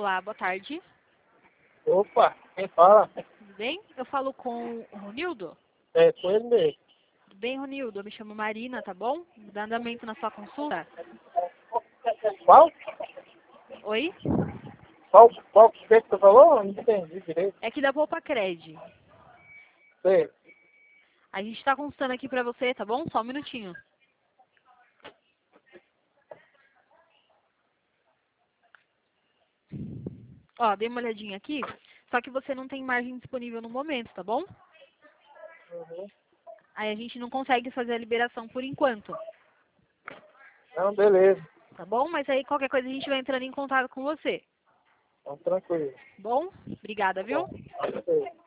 Olá, boa tarde. Opa, quem fala? Tudo bem? Eu falo com o Ronildo? É, com ele mesmo. Tudo bem, Ronildo? Eu me chamo Marina, tá bom? Dá andamento na sua consulta? Qual? Oi? Qual que você falou? Não entendi direito. É aqui da Poupa Cred. Sei. A gente tá consultando aqui pra você, tá bom? Só um minutinho. Ó, dei uma olhadinha aqui, só que você não tem margem disponível no momento, tá bom? Uhum. Aí a gente não consegue fazer a liberação por enquanto, Não, beleza. tá bom? Mas aí qualquer coisa a gente vai entrando em contato com você. Então, tranquilo. Bom? Obrigada, Tá viu? bom. Sei.